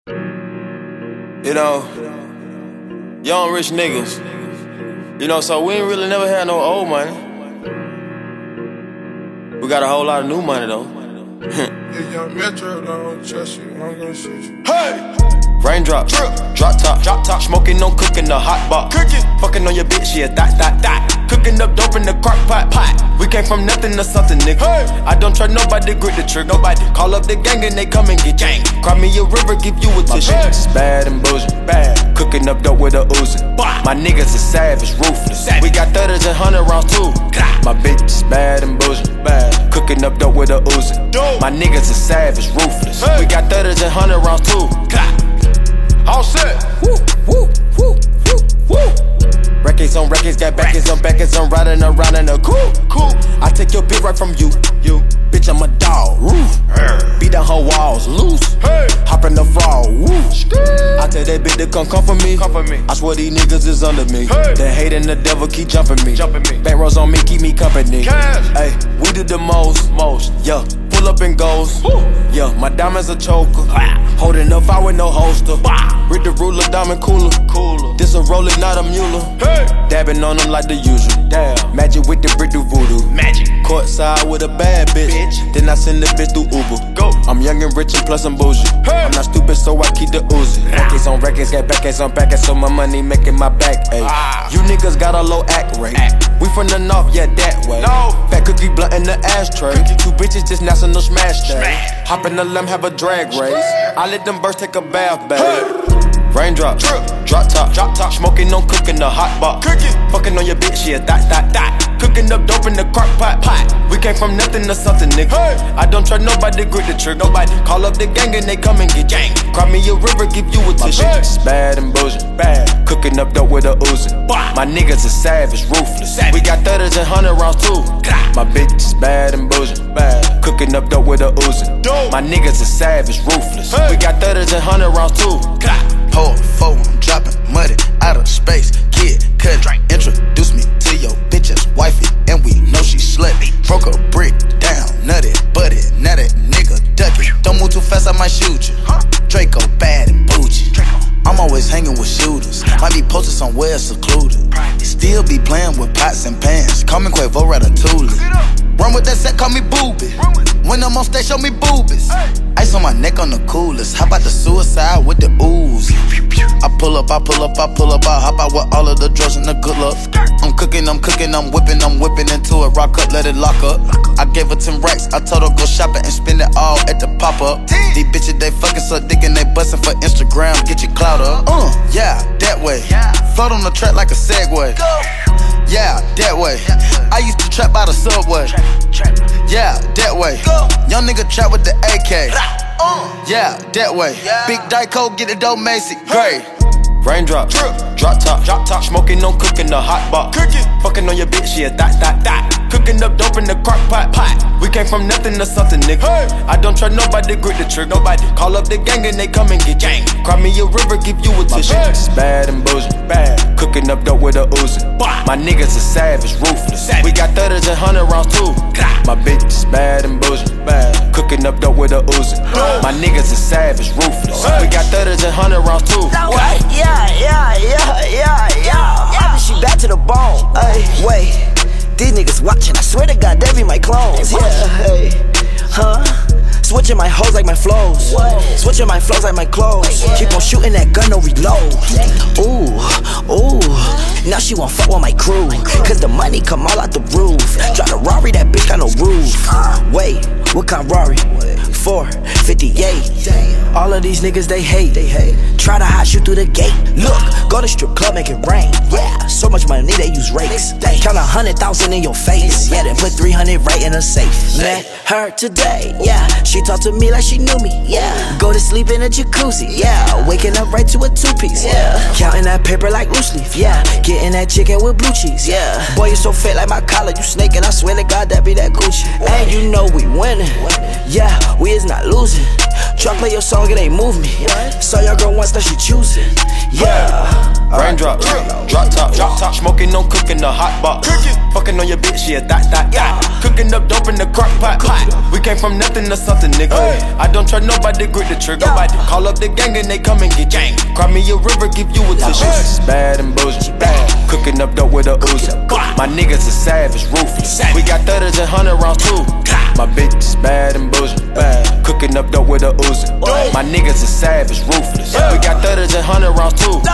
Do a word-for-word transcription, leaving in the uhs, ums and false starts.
You know, young rich niggas. You know, so we ain't really never had no old money. We got a whole lot of new money though. If young Metro don't trust you, I'm gonna shoot you. Hey! Raindrop, drip, drop top, drop top. Smoking on cooking the hot pot. Cooking, fucking on your bitch, yeah, that, that, that. Cooking up dope in the crock pot, pot. We came from nothing to something, nigga. Hey. I don't trust nobody, grip the trick. Nobody call up the gang and they come and get gang. Cry me a river, give you a tissue. My bitch is bad and bullshit, bad. Cooking up dope with a Uzi. My niggas is savage, ruthless. Savage. We got thudders and hundred rounds too. My bitch is bad and bullshit, bad. Cooking up dope with a Uzi. My niggas is savage, ruthless. Hey. We got thudders and hundred rounds too. All set. Woo, woo, woo, woo, woo. Records on records, got backers on backers. I'm riding around in a cool, cool. I take your bitch right from you, you. Bitch, I'm a dog, roof. Beat down her walls, loose. Hey. Hop in the frog, woo. I tell that bitch to come come for me. Come for me. I swear these niggas is under me. Hey. The hate and the devil keep jumping me. Jumping me. Bank rolls on me, keep me company. Hey, we did the most, most, yeah. Pull up and goes, woo. Yeah, my diamonds a choker. Ah. Holding up, I with no holster. Bah. Read the ruler, diamond cooler. Cooler. This a roller, not a mule. Hey. Dabbing on them like the usual. Damn. Magic with the brick do voodoo. Magic. Courtside with a bad bitch. bitch. Then I send the bitch through Uber. Go. I'm young and rich and plus I'm bougie. Hey. I'm not stupid, so I keep the Uzi. Ah. Records on records, got backers on backers, so my money making my back ache. Ah. You niggas got a low act rate. Act. We from the north, yeah, that way. No. Fat cookie blunt in the ashtray. Cookie. Two bitches just national smash day. Hop in the limb, have a drag race. I let them birds take a bath, babe. Hey. Raindrop, drip, drop top, drop top. Smoking on cooking the hot pot. Cooking, fucking on your bitch, yeah, that, that, that. Cooking up dope in the crock pot, pot. We came from nothing to something, nigga. Hey. I don't trust nobody, grip the trick. Nobody call up the gang and they come and get gang. Cry me a river, give you a tissue. My bitch is bad and bullshit, bad. Cooking up dope with a Uzi. My niggas is savage, ruthless. Savage. We got thudders and hundred rounds too. My bitch is bad and bullshit, bad. Cooking up dope with a Uzi. My niggas is savage, ruthless. Hey. We got thudders and hundred rounds too. Pour four, I'm dropping muddy out of space. Kid, cut, introduce me to your bitch's wifey, and we know she slutty. Broke a brick down, nutty, butty. Now that nigga ducky. Don't move too fast, I might shoot you. Draco bad and bougie. I'm always hanging with shooters. Might be posted somewhere secluded. Still be playing with pots and pans. Call me Quavo Ratatouille. Run with that set, call me Booby. When I'm on stage, show me boobies. Ice on my neck on the coolest. How about the suicide with the ooze? I pull up, I pull up, I pull up, I hop out with all of the drugs and the good luck. I'm cooking, I'm cooking, I'm whipping, I'm whipping into it. Rock up, let it lock up. I gave her ten racks, I told her go shopping and spend it all at the pop-up. These bitches, they fucking so dick and they bustin' for Instagram. Get your clout up. Uh, yeah, that way. Float on the track like a Segway. Yeah, that way. I used to trap by the subway. Yeah, that way. Young nigga trap with the A K. Yeah, that way. Big Dyco, get it dope, Macy. Great. Raindrop, drip, drop top, drop top. Smoking on cooking the hot pot. Cooking, fucking on your bitch, yeah, that, that, that. Cooking up dope in the crock pot, pot. We came from nothing to something, nigga. Hey. I don't trust nobody, grip the trick. Nobody call up the gang and they come and get gang. Cry me a river, give you a tissue. My bitch is bad and bullshit, bad. Cooking up dope with a Uzi. My niggas is savage, ruthless. Savage. We got thudders and hundred rounds too. My bitch is bad and bullshit, bad. Cooking up dope with a Uzi. My niggas is savage, ruthless. We got thudders and hundred rounds too. Yeah, yeah, yeah, yeah, yeah. I be she back to the bone. Ay, wait, these niggas watching. I swear to God, they be my clones. Yeah, hey, huh? Switching my hoes like my flows. Switching my flows like my clothes. Keep on shooting that gun, no reload. Ooh, ooh. Now she won't fuck with my crew. Cause the money come all out the roof. Drive a Rari, that bitch got no roof. Wait, what kind of Rari? four fifty-eight. All of these niggas, they hate. Try to hide you through the gate. Look, go to strip club, make it rain. Yeah, so much money, they use rakes. Count a hundred thousand in your face. Yeah, then put three hundred right in a safe. Met her today, yeah. She talked to me like she knew me, yeah. Go to sleep in a jacuzzi, yeah. Waking up right to a two-piece, yeah. Counting that paper like loose leaf, yeah. Getting that chicken with blue cheese, yeah. Boy, you so fat like my collar, you snaking. I swear to God, that be that Gucci. And you know we winning, yeah. We is not losing. Try play your song, it ain't move me. Saw your girl once, now she choosing, yeah. Raindrop, drop top, drop top. Smoking on cooking the hot box. Fucking on your bitch, yeah, that, that, yeah. Cooking up dope in the crock pot. We came from nothing to something, nigga. I don't trust nobody, grip the trigger. Call up the gang and they come and get gang. Cry me a river, give you a tissue. Bad and bullshit. Cooking up dope with a Uzi. My niggas are savage, ruthless. We got thudders and hundred rounds too. My bitch is bad and bullshit. Cooking up dope with a Uzi. My niggas are savage, ruthless. We got thudders and hundred rounds too.